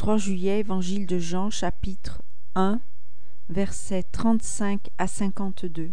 3 juillet, Évangile de Jean, chapitre 1, versets 35 à 52.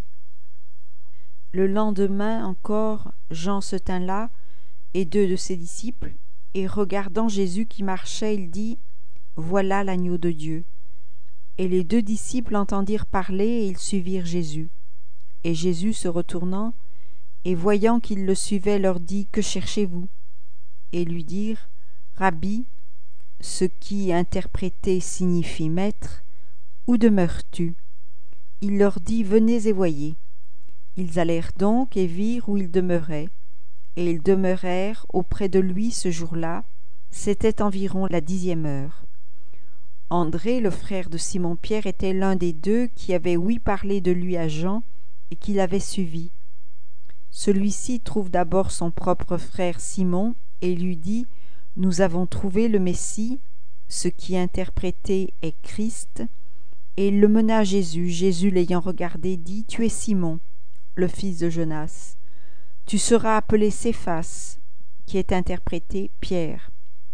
Le lendemain encore, Jean se tint là, et 2 de ses disciples, et regardant Jésus qui marchait, il dit : Voilà l'agneau de Dieu. Et les 2 disciples l'entendirent parler, et ils suivirent Jésus. Et Jésus, se retournant, et voyant qu'ils le suivaient, leur dit : Que cherchez-vous ? Et lui dirent : Rabbi, ce qui interprété signifie maître, où demeures-tu ? Il leur dit : Venez et voyez. Ils allèrent donc et virent où il demeurait, et ils demeurèrent auprès de lui ce jour-là. C'était environ la 10e heure. André, le frère de Simon-Pierre, était l'un des 2 qui avaient ouï parler de lui à Jean et qui l'avaient suivi. Celui-ci trouve d'abord son propre frère Simon et lui dit : Nous avons trouvé le Messie, ce qui interprété est Christ. Et il le mena à Jésus. Jésus, l'ayant regardé, dit : Tu es Simon, le fils de Jonas. Tu seras appelé Céphas, qui est interprété Pierre.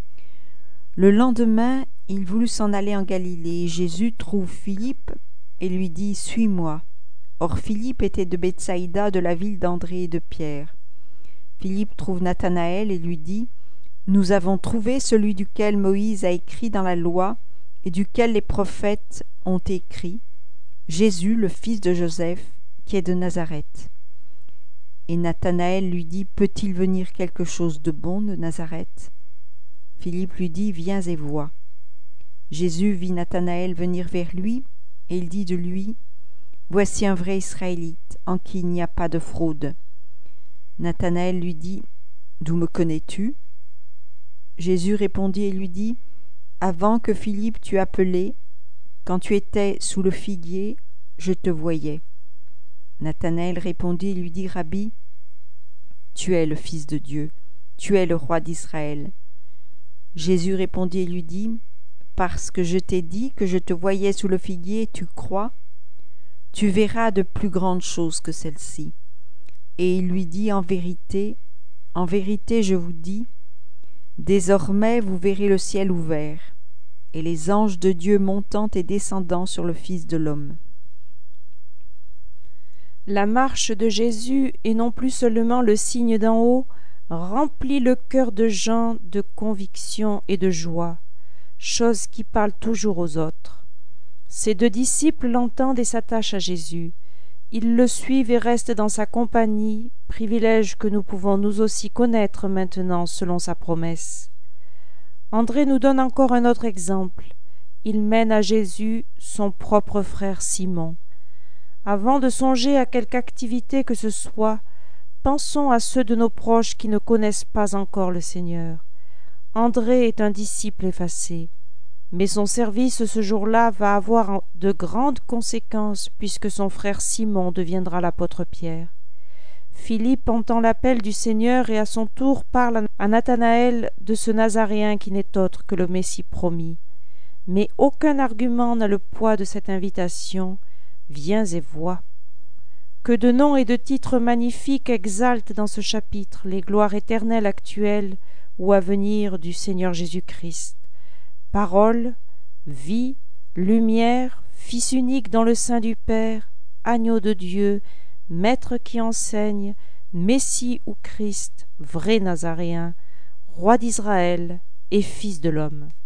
Le lendemain, il voulut s'en aller en Galilée. Et Jésus trouve Philippe et lui dit : Suis-moi. Or Philippe était de Bethsaïda, de la ville d'André et de Pierre. Philippe trouve Nathanaël et lui dit : Nous avons trouvé celui duquel Moïse a écrit dans la loi et duquel les prophètes ont écrit, Jésus, le fils de Joseph, qui est de Nazareth. Et Nathanaël lui dit : Peut-il venir quelque chose de bon de Nazareth ? Philippe lui dit : Viens et vois. Jésus vit Nathanaël venir vers lui, et il dit de lui : Voici un vrai Israélite, en qui il n'y a pas de fraude. Nathanaël lui dit : D'où me connais-tu ? Jésus répondit et lui dit : Avant que Philippe t'eût appelé, quand tu étais sous le figuier, je te voyais. Nathanaël répondit et lui dit : Rabbi, tu es le Fils de Dieu, tu es le roi d'Israël. Jésus répondit et lui dit : Parce que je t'ai dit que je te voyais sous le figuier, tu crois ? Tu verras de plus grandes choses que celles-ci. Et il lui dit : en vérité, je vous dis, désormais vous verrez le ciel ouvert, et les anges de Dieu montant et descendant sur le Fils de l'homme. La marche de Jésus, et non plus seulement le signe d'en haut, remplit le cœur de Jean de conviction et de joie, chose qui parle toujours aux autres. Ses 2 disciples l'entendent et s'attachent à Jésus. Ils le suivent et restent dans sa compagnie, privilège que nous pouvons nous aussi connaître maintenant selon sa promesse. André nous donne encore un autre exemple. Il mène à Jésus son propre frère Simon. Avant de songer à quelque activité que ce soit, pensons à ceux de nos proches qui ne connaissent pas encore le Seigneur. André est un disciple effacé, mais son service ce jour-là va avoir de grandes conséquences puisque son frère Simon deviendra l'apôtre Pierre. Philippe entend l'appel du Seigneur et à son tour parle à Nathanaël de ce Nazaréen qui n'est autre que le Messie promis. Mais aucun argument n'a le poids de cette invitation. Viens et vois. Que de noms et de titres magnifiques exaltent dans ce chapitre les gloires éternelles actuelles ou à venir du Seigneur Jésus-Christ. Parole, vie, lumière, Fils unique dans le sein du Père, agneau de Dieu, Maître qui enseigne, Messie ou Christ, vrai Nazaréen, roi d'Israël et Fils de l'homme.